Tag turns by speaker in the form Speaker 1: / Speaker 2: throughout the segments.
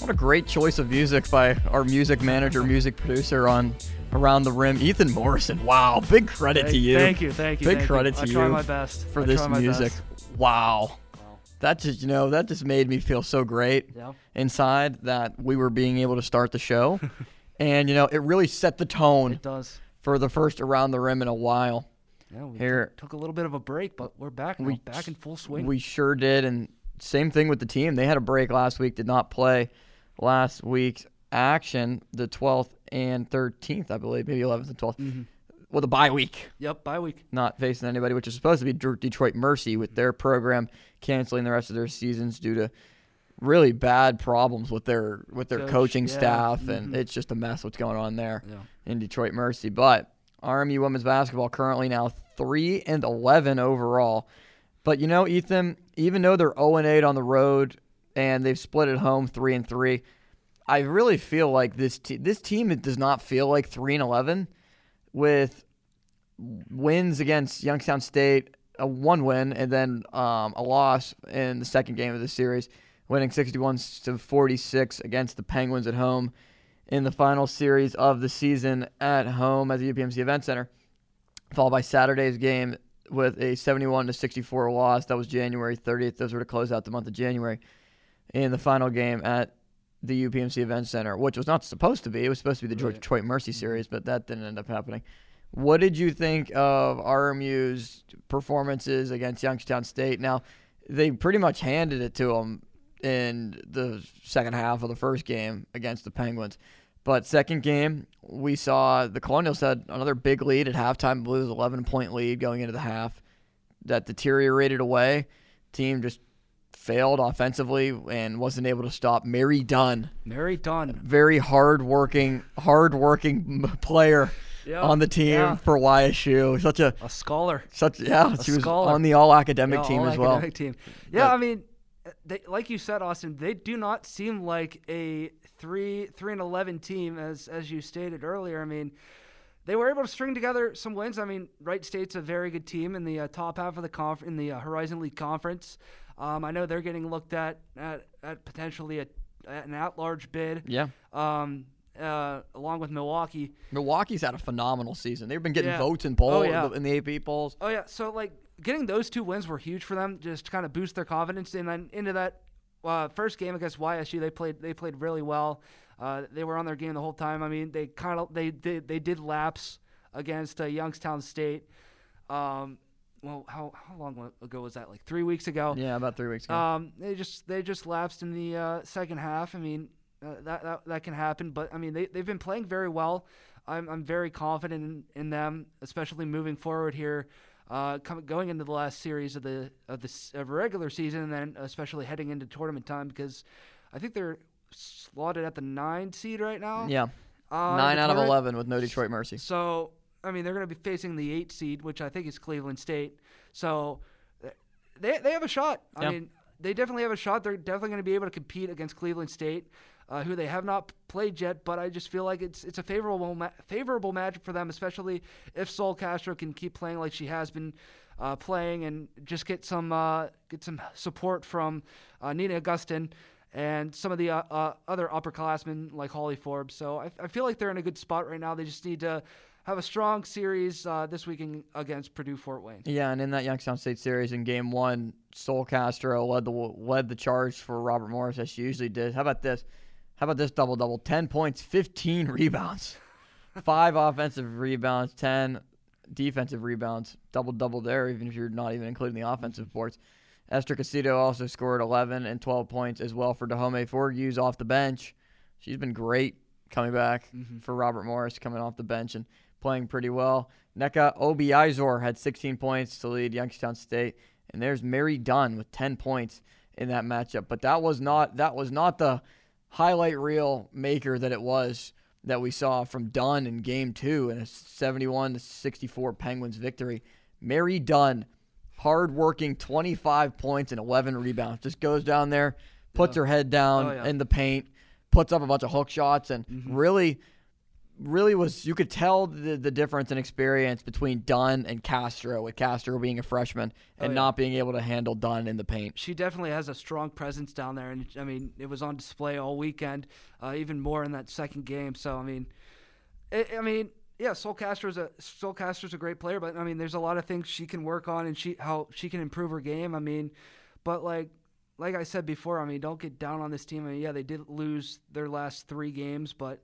Speaker 1: What a great choice of music by our music manager, music producer on Around the Rim, Ethan Morrison. Wow, big credit to you.
Speaker 2: Thank you.
Speaker 1: Big credit to you.
Speaker 2: I try my best
Speaker 1: for this music. Wow. That just made me feel so great inside that we were being able to start the show. And it really set the tone.
Speaker 2: It does.
Speaker 1: For the first Around the Rim in a while.
Speaker 2: Yeah, we
Speaker 1: Here
Speaker 2: took a little bit of a break, but we're back now, back in full swing.
Speaker 1: We sure did, and same thing with the team. They had a break last week, did not play last week's action, the 12th and 13th, I believe, maybe 11th and 12th.
Speaker 2: Mm-hmm.
Speaker 1: Well, the bye week.
Speaker 2: Yep, bye week.
Speaker 1: Not facing anybody, which is supposed to be Detroit Mercy with their program canceling the rest of their seasons due to really bad problems with their coaching staff, and it's just a mess what's going on there in Detroit Mercy. But RMU women's basketball currently now 3-11 overall. But Ethan, even though they're 0-8 on the road and they've split at home 3-3, I really feel like this team does not feel like 3-11 with wins against Youngstown State, one win, and then a loss in the second game of the series, winning 61-46 against the Penguins at home in the final series of the season at home at the UPMC Event Center, followed by Saturday's game with a 71-64 loss. That was January 30th. Those were to close out the month of January in the final game at the UPMC Event Center, which was not supposed to be. It was supposed to be the Detroit Mercy series, but that didn't end up happening. What did you think of RMU's performances against Youngstown State? Now, they pretty much handed it to them in the second half of the first game against the Penguins. But second game, we saw the Colonials had another big lead at halftime. Blues 11-point lead going into the half. That deteriorated away. Team just failed offensively and wasn't able to stop Mary Dunn. Very hard-working player on the team for YSU. Such a scholar. She was on the all-academic team as well.
Speaker 2: Team. Yeah, I mean, they, like you said, Austin, they do not seem like a 3-11 team as you stated earlier. I mean, they were able to string together some wins. I mean, Wright State's a very good team in the top half of the in the Horizon League Conference. I know they're getting looked at potentially an at-large bid.
Speaker 1: Yeah.
Speaker 2: Along with Milwaukee.
Speaker 1: Milwaukee's had a phenomenal season. They've been getting votes in polls in the AP polls.
Speaker 2: Oh yeah. So getting those two wins were huge for them, just to kind of boost their confidence. And then into that first game against YSU, they played really well. They were on their game the whole time. I mean, they did lapse against Youngstown State. Well, how long ago was that? Like 3 weeks ago.
Speaker 1: Yeah, about 3 weeks ago.
Speaker 2: They just lapsed in the second half. I mean, that can happen, but I mean they've been playing very well. I'm very confident in them, especially moving forward here, going into the last series of the regular season, and then especially heading into tournament time, because I think they're slotted at the 9 seed right now.
Speaker 1: Yeah, 9 out of 11 with no Detroit Mercy.
Speaker 2: So I mean they're going to be facing the 8 seed, which I think is Cleveland State. So they have a shot. I mean, they definitely have a shot. They're definitely going to be able to compete against Cleveland State, who they have not played yet, but I just feel like it's a favorable matchup for them, especially if Sol Castro can keep playing like she has been playing, and just get some support from Nina Augustin and some of the other upperclassmen like Holly Forbes. So I feel like they're in a good spot right now. They just need to have a strong series this weekend against Purdue-Fort Wayne.
Speaker 1: Yeah, and in that Youngstown State series in Game 1, Sol Castro led the charge for Robert Morris, as she usually did. How about this? How about this double-double? 10 points, 15 rebounds. 5 offensive rebounds, 10 defensive rebounds. Double-double there, even if you're not even including the offensive boards. Esther Casito also scored 11 and 12 points as well for Dahomey Forgues off the bench. She's been great coming back for Robert Morris, coming off the bench and playing pretty well. Nneka Obiizor had 16 points to lead Youngstown State. And there's Mary Dunn with 10 points in that matchup. But that was not the highlight reel maker that we saw from Dunn in Game 2 in a 71-64 Penguins victory. Mary Dunn, hard-working, 25 points and 11 rebounds. Just goes down there, puts her head down in the paint, puts up a bunch of hook shots, and really really was, you could tell the difference in experience between Dunn and Castro, with Castro being a freshman and not being able to handle Dunn in the paint.
Speaker 2: She definitely has a strong presence down there, and I mean, it was on display all weekend, even more in that second game. So yeah, Sol Castro's a great player, but I mean, there's a lot of things she can work on, and how she can improve her game. I mean, but like I said before, I mean, don't get down on this team. I mean, yeah, they did lose their last 3 games, but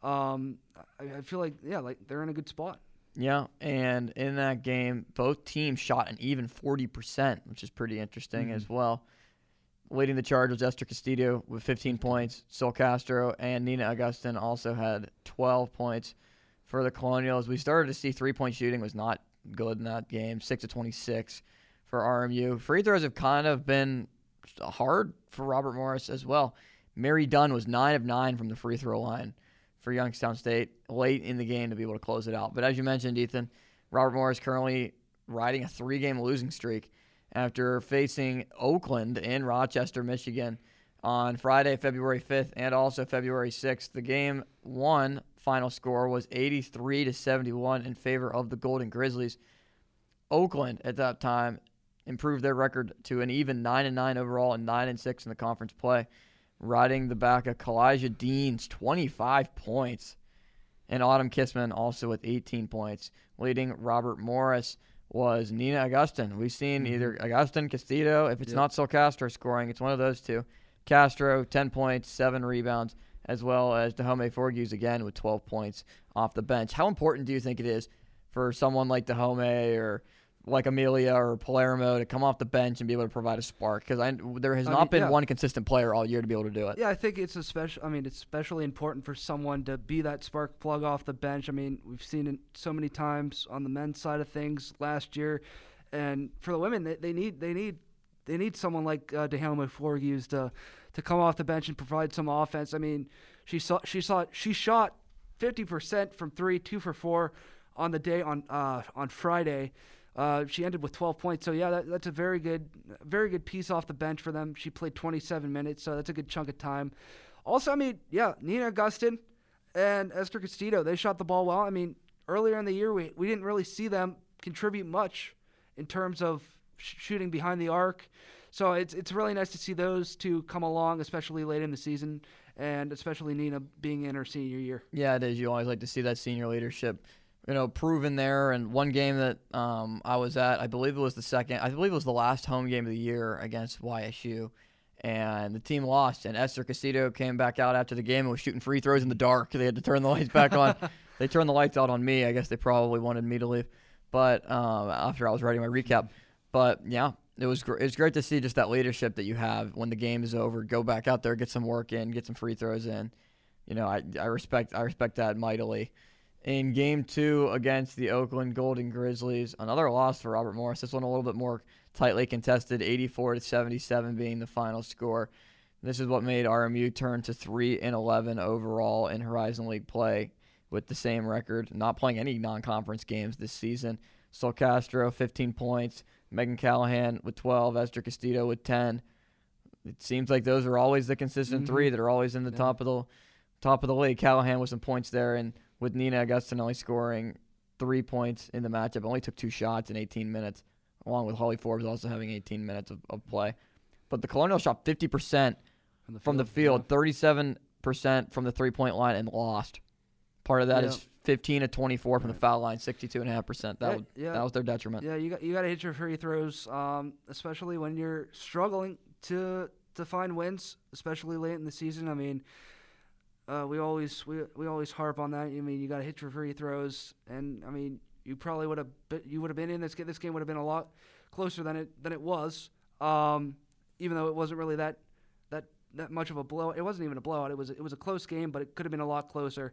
Speaker 2: I feel like they're in a good spot.
Speaker 1: Yeah, and in that game, both teams shot an even 40%, which is pretty interesting as well. Leading the charge was Esther Castillo with 15 points. Sol Castro and Nina Augustin also had 12 points for the Colonials. We started to see three-point shooting was not good in that game, 6 of 26 for RMU. Free throws have kind of been hard for Robert Morris as well. Mary Dunn was 9 of 9 from the free throw line for Youngstown State late in the game to be able to close it out. But as you mentioned, Ethan, Robert Morris currently riding a 3-game losing streak after facing Oakland in Rochester, Michigan on Friday, February 5th, and also February 6th. The game 1 final score was 83-71 in favor of the Golden Grizzlies. Oakland at that time improved their record to an even 9-9 overall and 9-6 in the conference play, riding the back of Kalijah Dean's 25 points, and Autumn Kissman also with 18 points. Leading Robert Morris was Nina Augustin. We've seen either Augustin, Castillo. If it's not Sol Castro scoring, it's one of those two. Castro, 10 points, 7 rebounds, as well as Dahomey Forgues again with 12 points off the bench. How important do you think it is for someone like Dahomey or like Amelia or Palermo to come off the bench and be able to provide a spark? Because there has not been one consistent player all year to be able to do it.
Speaker 2: Yeah, I think it's especially important for someone to be that spark plug off the bench. I mean, we've seen it so many times on the men's side of things last year, and for the women, they need someone like Dahomey Forgues to come off the bench and provide some offense. I mean, she shot 50% from 3, 2 for 4 on the day on Friday. She ended with 12 points. So, yeah, that's a very good piece off the bench for them. She played 27 minutes, so that's a good chunk of time. Also, I mean, yeah, Nina Augustin and Esther Castillo, they shot the ball well. I mean, earlier in the year, we didn't really see them contribute much in terms of shooting behind the arc. So it's really nice to see those two come along, especially late in the season, and especially Nina being in her senior year.
Speaker 1: Yeah, it is. You always like to see that senior leadership, proven there. And one game that I was at, I believe it was the last home game of the year against YSU, and the team lost. And Esther Castillo came back out after the game and was shooting free throws in the dark. They had to turn the lights back on. They turned the lights out on me. I guess they probably wanted me to leave, but after I was writing my recap. But yeah, it was great to see just that leadership that you have when the game is over. Go back out there, get some work in, get some free throws in. I respect that mightily. In Game 2 against the Oakland Golden Grizzlies, another loss for Robert Morris. This one a little bit more tightly contested, 84-77 being the final score. This is what made RMU turn to 3-11 overall in Horizon League play with the same record, not playing any non-conference games this season. Sol Castro, 15 points. Megan Callahan with 12. Esther Castillo with 10. It seems like those are always the consistent three that are always in the top of the league. Callahan with some points there, and with Nina Augustin only scoring 3 points in the matchup. Only took 2 shots in 18 minutes, along with Holly Forbes also having 18 minutes of play. But the Colonials shot 50% from the field, 37% from the three-point line, and lost. Part of that is 15 of 24 from the foul line, 62.5%. That was their detriment.
Speaker 2: Yeah, you got to hit your free throws, especially when you're struggling to find wins, especially late in the season. I mean, we always harp on that. I mean, you got to hit your free throws, and I mean, you probably would have been in this game. This game would have been a lot closer than it was. Even though it wasn't really that much of a blowout. It wasn't even a blowout. It was a close game, but it could have been a lot closer.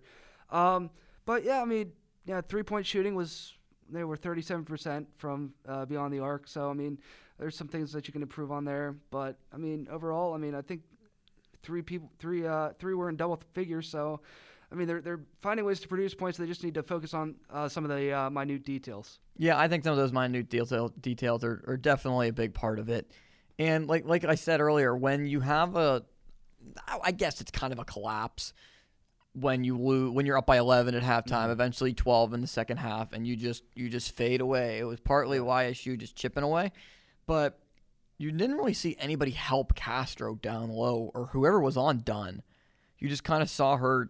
Speaker 2: But yeah, I mean, 3-point shooting they were 37% from beyond the arc. So I mean, there's some things that you can improve on there. But I mean, overall, I mean, I think three were in double figures. So I mean, they're finding ways to produce points. They just need to focus on some of the minute details.
Speaker 1: Yeah, I think some of those minute details are definitely a big part of it. And like I said earlier, when you have I guess it's kind of a collapse. when you're up by 11 at halftime, eventually 12 in the second half, and you just fade away. It was partly YSU just chipping away, but you didn't really see anybody help Castro down low or whoever was on Dunn. You just kind of saw her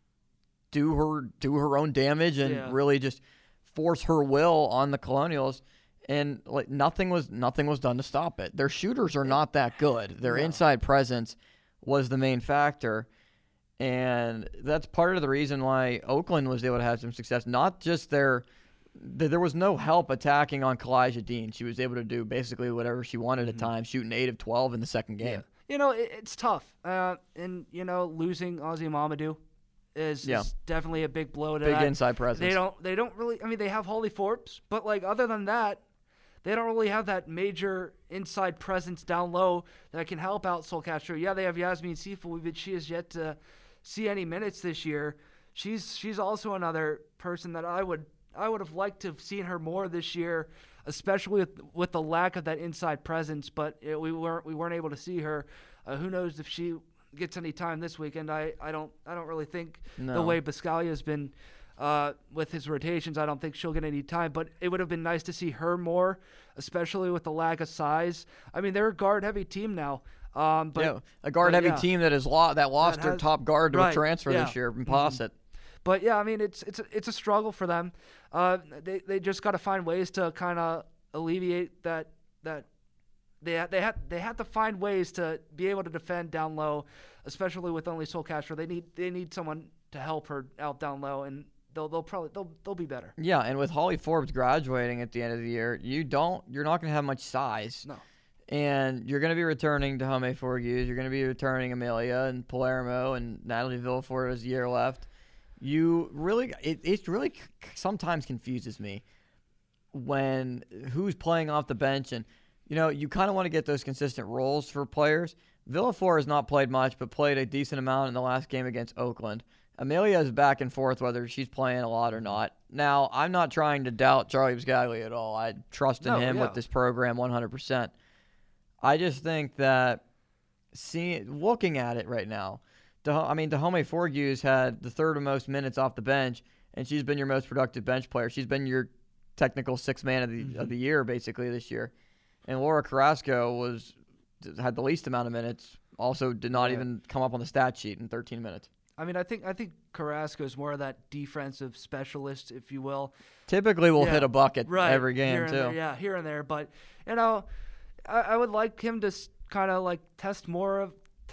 Speaker 1: do her own damage and really just force her will on the Colonials, and like nothing was done to stop it. Their shooters are not that good. Their inside presence was the main factor. And that's part of the reason why Oakland was able to have some success. Not just there was no help attacking on Kalijah Dean. She was able to do basically whatever she wanted at times, shooting 8 of 12 in the second game.
Speaker 2: Yeah. It's tough. And, losing Ozzy Mamadou is definitely a big blow to
Speaker 1: big
Speaker 2: that.
Speaker 1: Inside presence.
Speaker 2: They don't really, they have Holly Forbes, but like other than that, they don't really have that major inside presence down low that can help out Sol Castro. Yeah, they have Yasmin Sifui, but she has yet to see any minutes this year. She's also another person that I would have liked to have seen her more this year, especially with the lack of that inside presence. But we weren't able to see her. Who knows if she gets any time this weekend? I don't really think the way Biscaglia has been with his rotations, I don't think she'll get any time. But it would have been nice to see her more, especially with the lack of size. They're a guard-heavy team now.
Speaker 1: A guard-heavy team that lost their top guard to a transfer this year from Posset.
Speaker 2: But it's a struggle for them. They just got to find ways to kind of alleviate that. They have to find ways to be able to defend down low, especially with only Sol Castro. They need someone to help her out down low, and they'll be better.
Speaker 1: Yeah, and with Holly Forbes graduating at the end of the year, you're not going to have much size.
Speaker 2: No.
Speaker 1: And you're going to be returning to Jaume Forgues. You're going to be returning Amelia and Palermo and Natalie Villafort has a year left. It really sometimes confuses me when who's playing off the bench. And, you kind of want to get those consistent roles for players. Villafort has not played much, but played a decent amount in the last game against Oakland. Amelia is back and forth whether she's playing a lot or not. Now, I'm not trying to doubt Charlie Biscaglia at all. I trust in him with this program 100%. I just think that looking at it right now, Jaume Forgues had the third most minutes off the bench, and she's been your most productive bench player. She's been your technical sixth man of the year basically this year. And Laura Carrasco had the least amount of minutes. Also, did not even come up on the stat sheet in 13 minutes.
Speaker 2: I think Carrasco is more of that defensive specialist, if you will.
Speaker 1: Typically, will hit a bucket every game
Speaker 2: here
Speaker 1: too.
Speaker 2: There, here and there, but I would like him to kind of like test more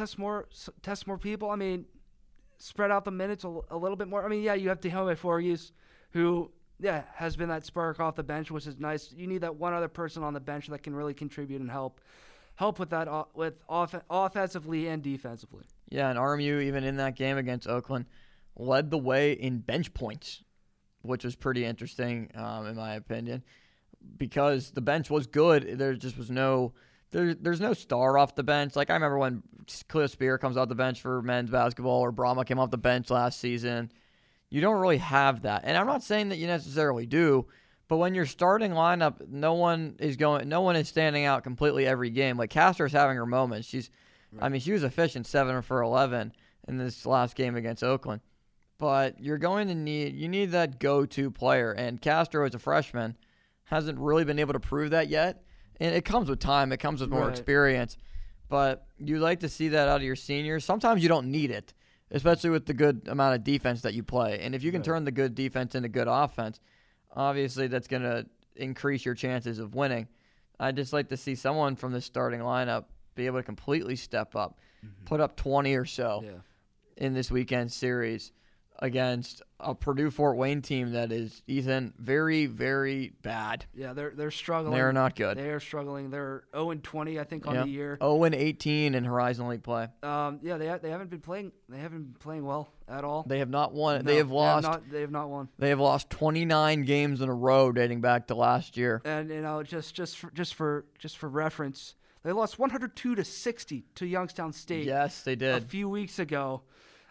Speaker 2: people. Spread out the minutes a little bit more. You have Jaume Forgues, who has been that spark off the bench, which is nice. You need that one other person on the bench that can really contribute and help with that offensively and defensively.
Speaker 1: Yeah, and RMU even in that game against Oakland led the way in bench points, which was pretty interesting in my opinion. Because the bench was good, there just was there's no star off the bench. Like I remember when Cliff Spear comes off the bench for men's basketball, or Brahma came off the bench last season. You don't really have that, and I'm not saying that you necessarily do, but when your starting lineup, no one is standing out completely every game. Like Castor's having her moments. She was efficient 7 for 11 in this last game against Oakland, but you're going to need that go-to player, and Castro as a freshman hasn't really been able to prove that yet. And it comes with time. It comes with more experience. But you like to see that out of your seniors. Sometimes you don't need it, especially with the good amount of defense that you play. And if you can turn the good defense into good offense, obviously that's going to increase your chances of winning. I'd just like to see someone from the starting lineup be able to completely step up, put up 20 or so in this weekend series against a Purdue-Fort Wayne team that is, Ethan, very, very bad.
Speaker 2: Yeah, they're struggling.
Speaker 1: They're not good.
Speaker 2: They are struggling. They're 0-20, I think, on the year.
Speaker 1: 0-18 in Horizon League play.
Speaker 2: They haven't been playing. They haven't been playing well at all.
Speaker 1: They have not won.
Speaker 2: No,
Speaker 1: they have lost.
Speaker 2: They have not won.
Speaker 1: They have lost 29 games in a row dating back to last year.
Speaker 2: And just for reference, they lost 102-60 to Youngstown State.
Speaker 1: Yes, they did
Speaker 2: a few weeks ago.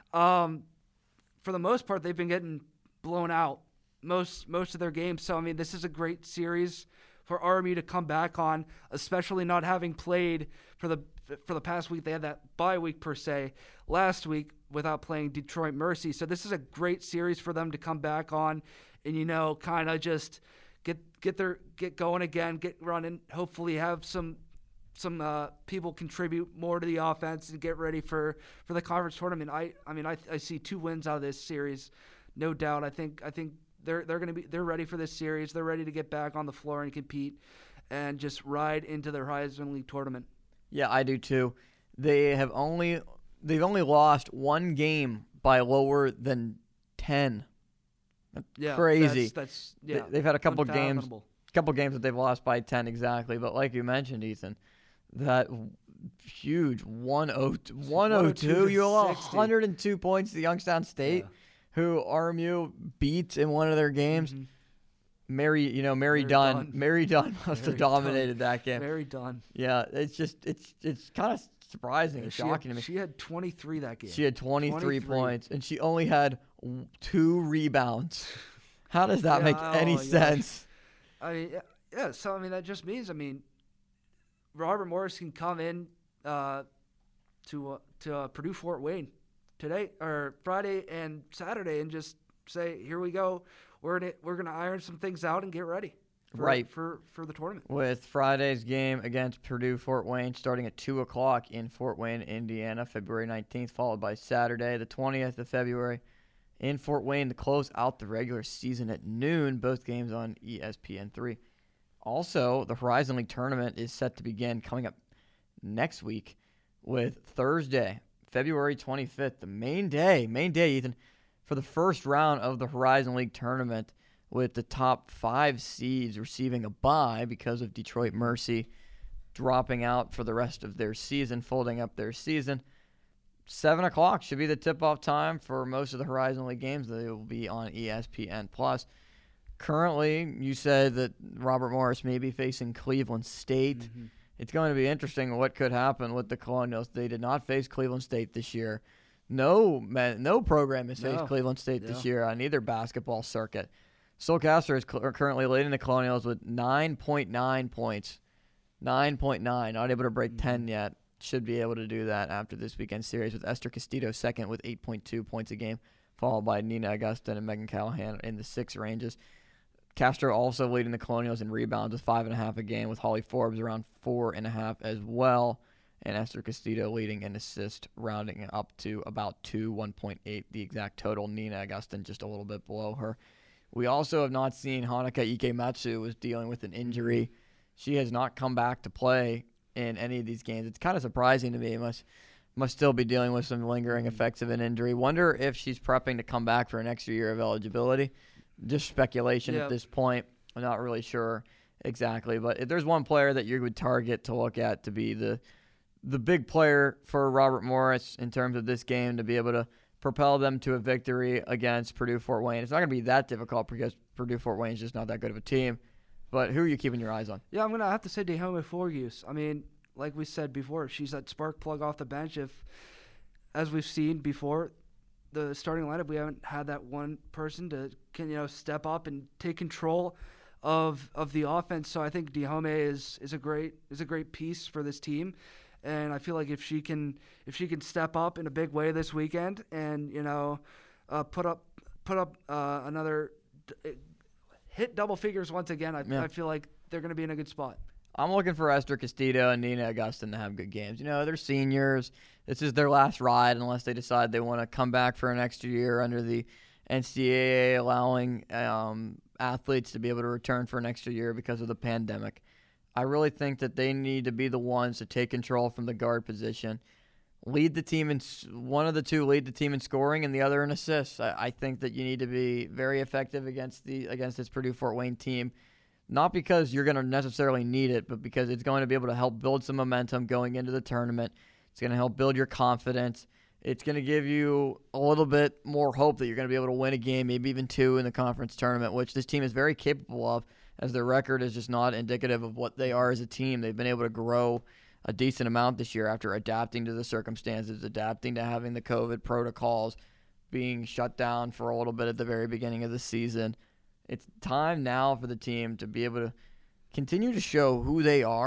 Speaker 2: For the most part, they've been getting blown out most of their games. So, this is a great series for RMU to come back on, especially not having played for for the past week. They had that bye week per se last week without playing Detroit Mercy. So this is a great series for them to come back on and, kind of just get going again, get running, hopefully have some people contribute more to the offense and get ready for the conference tournament. I see 2 wins out of this series, no doubt. I think they're ready for this series. They're ready to get back on the floor and compete and just ride into the Horizon League tournament.
Speaker 1: Yeah, I do too. They've only lost 1 game by lower than 10. That's crazy. They've had a couple games that they've lost by 10 exactly. But like you mentioned, Ethan, that huge 102. You lost 102 points to Youngstown State, who RMU beat in one of their games.
Speaker 2: Mm-hmm.
Speaker 1: Mary Dunn must have dominated that game.
Speaker 2: Mary Dunn.
Speaker 1: Yeah, it's kind of surprising and shocking to me.
Speaker 2: She had 23 that game.
Speaker 1: She had 23 points, and she only had 2 rebounds. How does that make any sense?
Speaker 2: So that just means Robert Morris can come in to Purdue Fort Wayne today or Friday and Saturday and just say, here we go. We're going to iron some things out and get ready for the tournament.
Speaker 1: With Friday's game against Purdue Fort Wayne starting at 2 o'clock in Fort Wayne, Indiana, February 19th, followed by Saturday, the 20th of February, in Fort Wayne to close out the regular season at noon, both games on ESPN3. Also, the Horizon League tournament is set to begin coming up next week with Thursday, February 25th, the main day, Ethan, for the first round of the Horizon League tournament, with the top 5 seeds receiving a bye because of Detroit Mercy dropping out for the rest of their season, folding up their season. 7 o'clock should be the tip-off time for most of the Horizon League games. They will be on ESPN+. Currently, you said that Robert Morris may be facing Cleveland State. Mm-hmm. It's going to be interesting what could happen with the Colonials. They did not face Cleveland State this year. No program has faced Cleveland State this year on either basketball circuit. Solcaster is currently leading the Colonials with 9.9 points. 9.9. Not able to break 10 yet. Should be able to do that after this weekend series, with Esther Castillo second with 8.2 points a game, followed by Nina Augustin and Megan Callahan in the 6 ranges. Castro also leading the Colonials in rebounds with 5.5 a game, with Holly Forbes around 4.5 as well. And Esther Castillo leading in assist, rounding up to about 1.8, the exact total. Nina Augustin just a little bit below her. We also have not seen Hanuka Ikematsu, who is dealing with an injury. She has not come back to play in any of these games. It's kind of surprising to me. Must still be dealing with some lingering effects of an injury. Wonder if she's prepping to come back for an extra year of eligibility. Just speculation at this point. I'm not really sure exactly. But if there's one player that you would target to look at to be the big player for Robert Morris in terms of this game to be able to propel them to a victory against Purdue Fort Wayne. It's not going to be that difficult because Purdue Fort Wayne is just not that good of a team. But who are you keeping your eyes on?
Speaker 2: Yeah, I'm going to have to say Dahomey Forgus. Like we said before, she's that spark plug off the bench. As we've seen before, the starting lineup, we haven't had that one person to step up and take control of the offense. So I think Dahomey is a great piece for this team. And I feel like if she can step up in a big way this weekend and put up another hit double figures once again, I feel like they're going to be in a good spot.
Speaker 1: I'm looking for Esther Castillo and Nina Augustin to have good games. They're seniors. This is their last ride unless they decide they want to come back for an extra year under the NCAA allowing athletes to be able to return for an extra year because of the pandemic. I really think that they need to be the ones to take control from the guard position, lead the team in one of the two, lead the team in scoring, and the other in assists. I think that you need to be very effective against this Purdue Fort Wayne team, not because you're going to necessarily need it, but because it's going to be able to help build some momentum going into the tournament. It's going to help build your confidence. It's going to give you a little bit more hope that you're going to be able to win a game, maybe even 2 in the conference tournament, which this team is very capable of, as their record is just not indicative of what they are as a team. They've been able to grow a decent amount this year after adapting to the circumstances, adapting to having the COVID protocols, being shut down for a little bit at the very beginning of the season. It's time now for the team to be able to continue to show who they are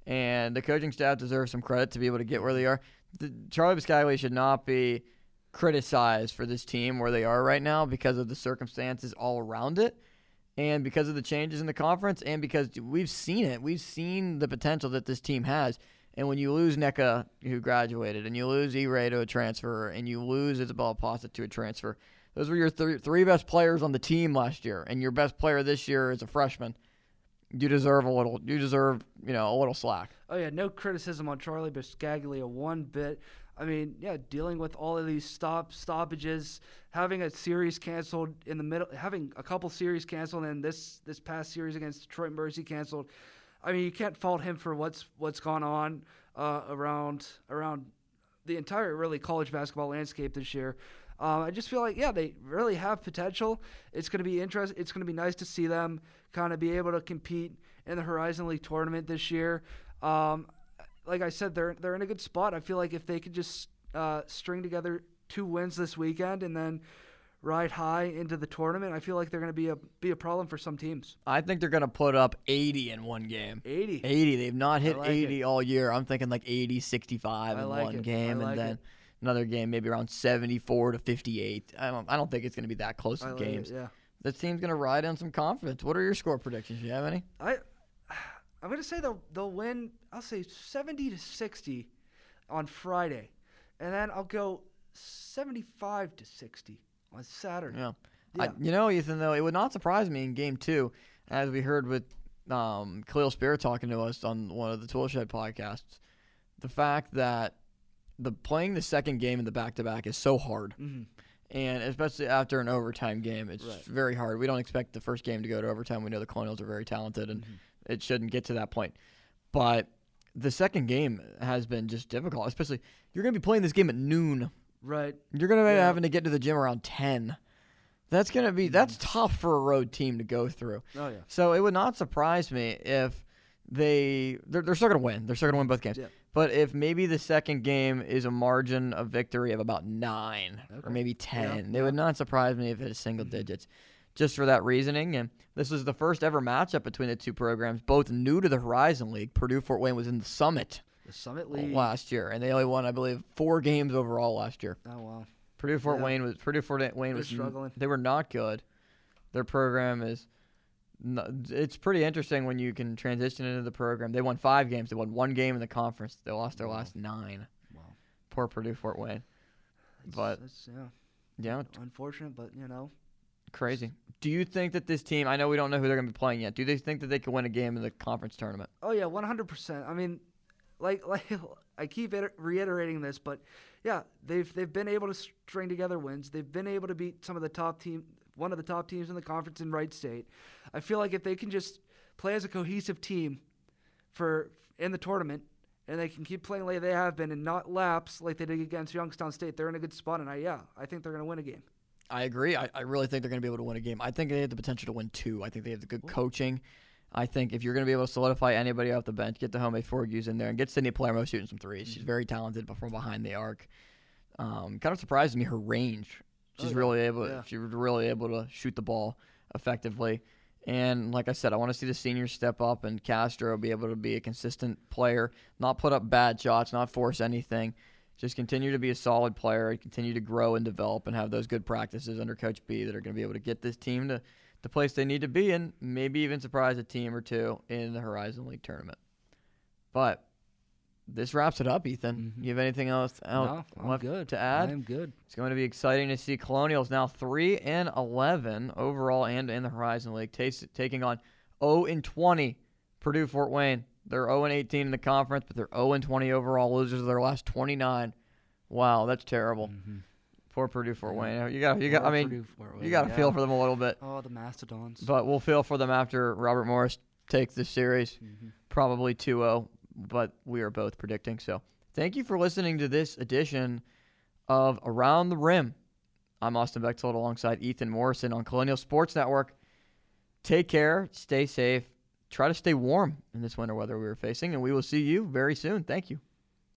Speaker 1: and the coaching staff deserves some credit to be able to get where they are. Charlie Biscaglia should not be criticized for this team where they are right now because of the circumstances all around it, and because of the changes in the conference, and because we've seen it. We've seen the potential that this team has. And when you lose NECA, who graduated, and you lose E-Ray to a transfer, and you lose Isabella Pasta to a transfer, those were your three best players on the team last year, and your best player this year is a freshman. You deserve a little. You deserve, a little slack.
Speaker 2: Oh yeah, no criticism on Charlie Biscaglia one bit. I mean, yeah, dealing with all of these stoppages, having a series canceled in the middle, having a couple series canceled, and this past series against Detroit Mercy canceled. I mean, you can't fault him for what's gone on around the entire really college basketball landscape this year. I just feel like, yeah, they really have potential. It's going to be interesting. It's going to be nice to see them kind of be able to compete in the Horizon League tournament this year. Like I said, they're in a good spot. I feel like if they could just string together 2 wins this weekend and then ride high into the tournament, I feel like they're going to be a problem for some teams.
Speaker 1: I think they're going to put up 80 in one game.
Speaker 2: 80.
Speaker 1: They've not hit 80 all year. I'm thinking like 80, 65 in one game, and then another game maybe around 74 to 58. I don't think it's going to be that close of games.
Speaker 2: Yeah.
Speaker 1: This team's going to ride on some confidence. What are your score predictions? Do you have any?
Speaker 2: I'm going to say they'll win, I'll say 70 to 60 on Friday. And then I'll go 75 to 60 on Saturday.
Speaker 1: Yeah. Ethan, though, it would not surprise me in Game 2, as we heard with Khalil Spirit talking to us on one of the Toolshed podcasts, the fact that playing the second game in the back-to-back is so hard.
Speaker 2: Mm-hmm.
Speaker 1: And especially after an overtime game, it's very hard. We don't expect the first game to go to overtime. We know the Colonials are very talented, and it shouldn't get to that point. But the second game has been just difficult, especially you're going to be playing this game at noon.
Speaker 2: Right.
Speaker 1: You're going to be having to get to the gym around 10. That's going to be that's tough for a road team to go through.
Speaker 2: Oh, yeah.
Speaker 1: So it would not surprise me if they're still going to win. They're still going to win both games.
Speaker 2: Yeah.
Speaker 1: But if maybe the second game is a margin of victory of about 9 or maybe 10, it would not surprise me if it is single digits. Just for that reasoning, and this was the first ever matchup between the two programs, both new to the Horizon League. Purdue-Fort Wayne was in the Summit
Speaker 2: League
Speaker 1: last year, and they only won, I believe, 4 games overall last year.
Speaker 2: Oh wow!
Speaker 1: Purdue-Fort Wayne was
Speaker 2: struggling.
Speaker 1: They were not good. Their program is. It's pretty interesting when you can transition into the program. They won 5 games. They won 1 game in the conference. They lost their last 9.
Speaker 2: Wow.
Speaker 1: Poor Purdue-Fort Wayne. Yeah,
Speaker 2: unfortunate, but
Speaker 1: crazy. Do you think that this team, I know we don't know who they're going to be playing yet, do they think that they can win a game in the conference tournament?
Speaker 2: Oh, yeah, 100%. I mean, like I keep reiterating this, but, yeah, they've been able to string together wins. They've been able to beat one of the top teams in the conference in Wright State. I feel like if they can just play as a cohesive team in the tournament, and they can keep playing like they have been and not lapse like they did against Youngstown State, they're in a good spot, and I think they're going to win a game.
Speaker 1: I agree. I really think they're going to be able to win a game. I think they have the potential to win 2. I think they have the good coaching. I think if you're going to be able to solidify anybody off the bench, get the Home Forgues in there, and get Sydney Palermo shooting some threes. She's very talented from behind the arc. Kind of surprises me her range. She's really able to shoot the ball effectively. And like I said, I want to see the seniors step up and Castro be able to be a consistent player, not put up bad shots, not force anything. Just continue to be a solid player, continue to grow and develop, and have those good practices under Coach B that are going to be able to get this team to the place they need to be in, maybe even surprise a team or two in the Horizon League tournament. But this wraps it up, Ethan. You have anything else left to add?
Speaker 2: I am good.
Speaker 1: It's going to be exciting to see Colonials now 3-11 overall and in the Horizon League, taking on 0-20 Purdue-Fort Wayne. They're 0-18 in the conference, but they're 0-20 overall, losers of their last 29. Wow, that's terrible. Poor Purdue-Fort Wayne. You got to feel for them a little bit.
Speaker 2: Oh, the Mastodons.
Speaker 1: But we'll feel for them after Robert Morris takes this series, probably 2-0. But we are both predicting. So thank you for listening to this edition of Around the Rim. I'm Austin Bechtold alongside Ethan Morrison on Colonial Sports Network. Take care, stay safe, try to stay warm in this winter weather we are facing, and we will see you very soon. Thank you.